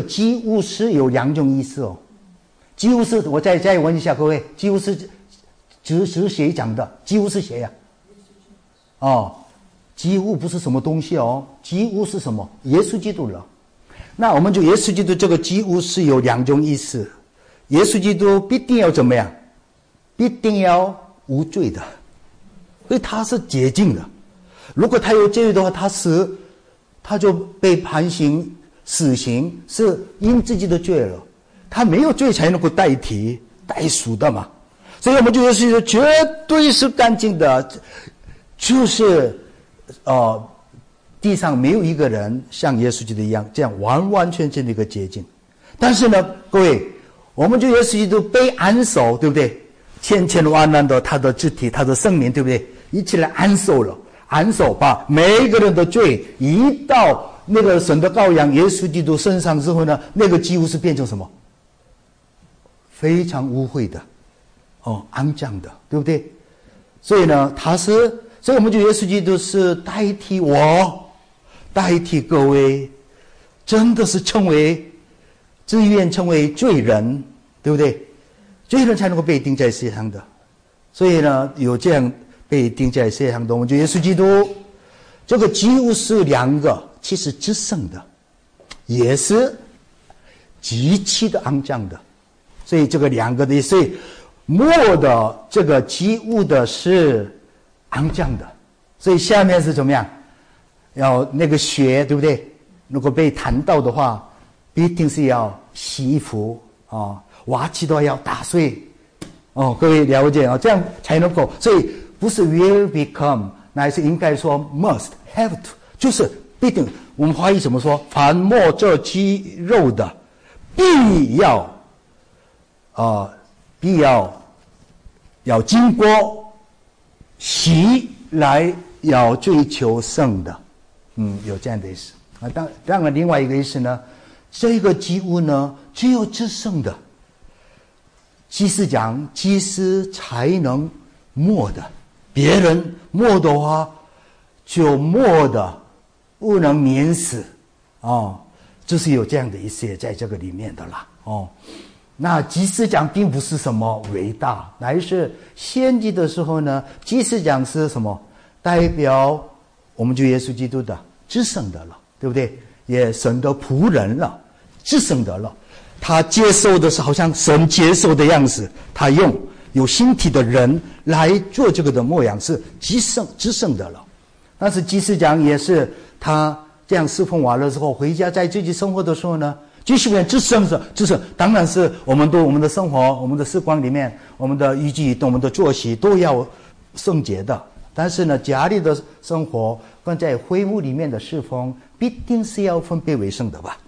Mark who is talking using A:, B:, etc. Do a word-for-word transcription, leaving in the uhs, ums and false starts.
A: 祭物是有两种意思哦。祭物是，我再再问一下各位，祭物是只是谁讲的？祭物是谁呀、啊？哦，祭物不是什么东西哦，祭物是什么？耶稣基督了。那我们就耶稣基督这个祭物是有两种意思。耶稣基督必定要怎么样？必定要无罪的，所以他是洁净的。如果他有罪的话，他死，他就被判刑死刑，是因自己的罪了。他没有罪才能够代替代赎的嘛。所以我们就耶稣基督绝对是干净的，就是呃地上没有一个人像耶稣基督一样这样完完全全的一个洁净。但是呢，各位，我们就耶稣基督被安守，对不对？千千万万的他的肢体，他的生命，对不对？一起来安守了，安守把每一个人的罪移到那个神的羔羊耶稣基督身上之后呢，那个几乎是变成什么？非常污秽的，哦，肮脏的，对不对？所以呢，他是，所以我们就耶稣基督是代替我，代替各位，真的是成为自愿成为罪人，对不对？罪人才能够被钉在十字架上的。所以呢，有这样被钉在十字架上的，我们就耶稣基督这个几乎是两个，其实至圣的，也是极其的肮脏的。所以这个两个的，所以末的这个祭物的是肮脏的，所以下面是怎么样？要那个血，对不对？如果被弹到的话，必定是要洗衣服啊，瓦器都要打碎哦。各位了解啊，这样才能够。所以不是 will become， 乃是应该说 must have to， 就是必定。我们华语怎么说？凡末这鸡肉的，必要。啊、呃，必要要经过洗来，要追求圣的，嗯，有这样的意思啊。当当然，另外一个意思呢，这个祭物呢，只有至圣的祭司长、祭司才能抹的，别人抹的话就抹的不能免死哦，就是有这样的一些在这个里面的啦哦。那祭司长并不是什么伟大，乃是献祭的时候呢，祭司长是什么？代表我们就耶稣基督的至圣的了，对不对？也神的仆人了，至圣的了。他接受的是好像神接受的样子，他用有形体的人来做这个的模样，是至圣至圣的了。但是祭司长也是他这样侍奉完了之后，回家在自己生活的时候呢，继续变至圣是至圣，当然是我们对我们的生活、我们的时光里面、我们的预计、我们的作息都要圣洁的。但是呢，家里的生活跟在会幕里面的侍奉，必定是要分别为圣的吧。